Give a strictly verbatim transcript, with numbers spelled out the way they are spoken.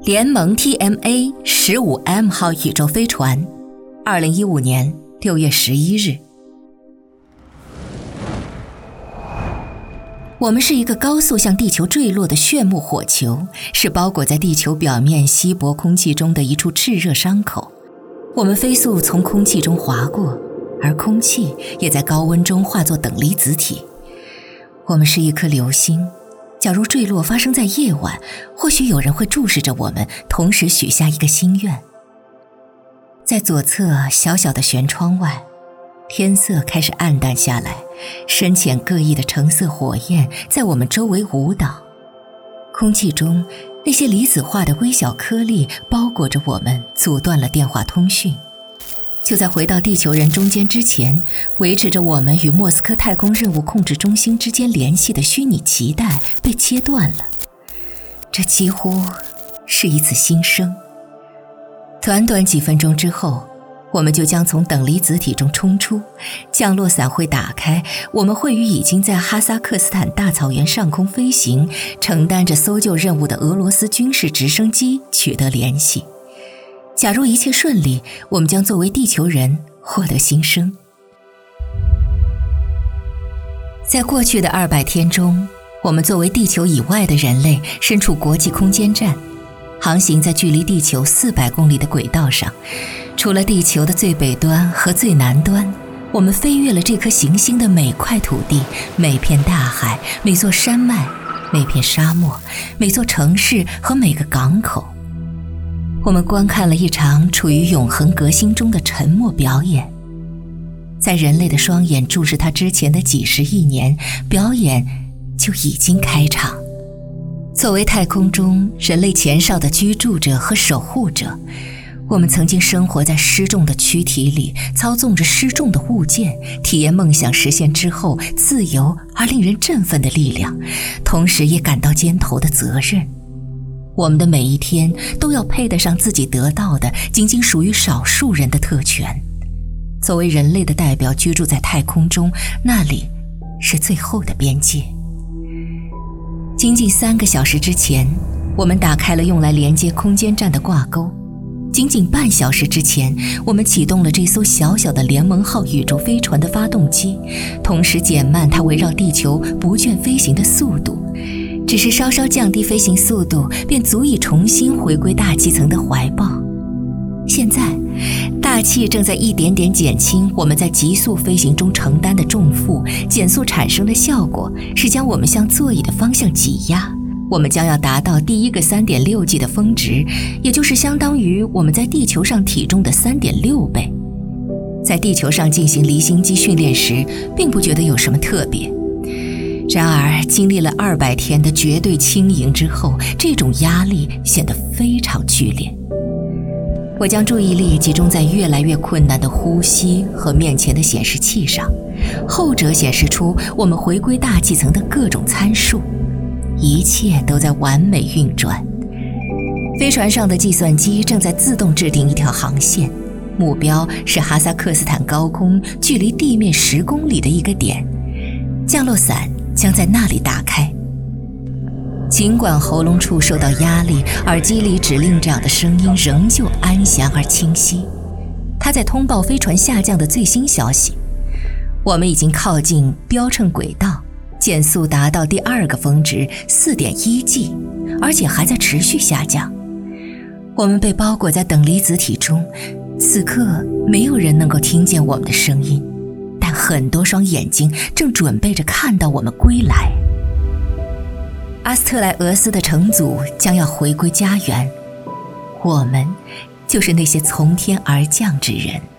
联盟 T M A 十五 M 号宇宙飞船，二零一五年六月十一日。我们是一个高速向地球坠落的炫目火球，是包裹在地球表面稀薄空气中的一处炽热伤口。我们飞速从空气中划过，而空气也在高温中化作等离子体。我们是一颗流星，假如坠落发生在夜晚，或许有人会注视着我们，同时许下一个心愿。在左侧小小的舷窗外，天色开始暗淡下来，深浅各异的橙色火焰在我们周围舞蹈。空气中那些离子化的微小颗粒包裹着我们，阻断了电话通讯。就在回到地球人中间之前，维持着我们与莫斯科太空任务控制中心之间联系的虚拟脐带被切断了。这几乎是一次新生。短短几分钟之后，我们就将从等离子体中冲出，降落伞会打开，我们会与已经在哈萨克斯坦大草原上空飞行，承担着搜救任务的俄罗斯军事直升机取得联系。假如一切顺利，我们将作为地球人获得新生。在过去的二百天中，我们作为地球以外的人类身处国际空间站，航行在距离地球四百公里的轨道上。除了地球的最北端和最南端，我们飞越了这颗行星的每块土地、每片大海、每座山脉、每片沙漠、每座城市和每个港口。我们观看了一场处于永恒革新中的沉默表演。在人类的双眼注视它之前的几十亿年，表演就已经开场。作为太空中人类前哨的居住者和守护者，我们曾经生活在失重的躯体里，操纵着失重的物件，体验梦想实现之后自由而令人振奋的力量，同时也感到肩头的责任。我们的每一天都要配得上自己得到的仅仅属于少数人的特权。作为人类的代表居住在太空中，那里是最后的边界。仅仅三个小时之前，我们打开了用来连接空间站的挂钩。仅仅半小时之前，我们启动了这艘小小的联盟号宇宙飞船的发动机，同时减慢它围绕地球不倦飞行的速度。只是稍稍降低飞行速度，便足以重新回归大气层的怀抱。现在，大气正在一点点减轻我们在急速飞行中承担的重负，减速产生的效果是将我们向座椅的方向挤压。我们将要达到第一个 三点六 G 的峰值，也就是相当于我们在地球上体重的 三点六 倍。在地球上进行离心机训练时，并不觉得有什么特别。然而，经历了二百天的绝对轻盈之后，这种压力显得非常剧烈。我将注意力集中在越来越困难的呼吸和面前的显示器上，后者显示出我们回归大气层的各种参数，一切都在完美运转。飞船上的计算机正在自动制定一条航线，目标是哈萨克斯坦高空距离地面十公里的一个点，降落伞将在那里打开。尽管喉咙处受到压力，耳机里指令这样的声音仍旧安详而清晰。它在通报飞船下降的最新消息。我们已经靠近标称轨道，减速达到第二个峰值 四点一 G， 而且还在持续下降。我们被包裹在等离子体中，此刻没有人能够听见我们的声音，但很多双眼睛正准备着看到我们归来。阿斯特莱俄斯的乘组将要回归家园，我们就是那些从天而降之人。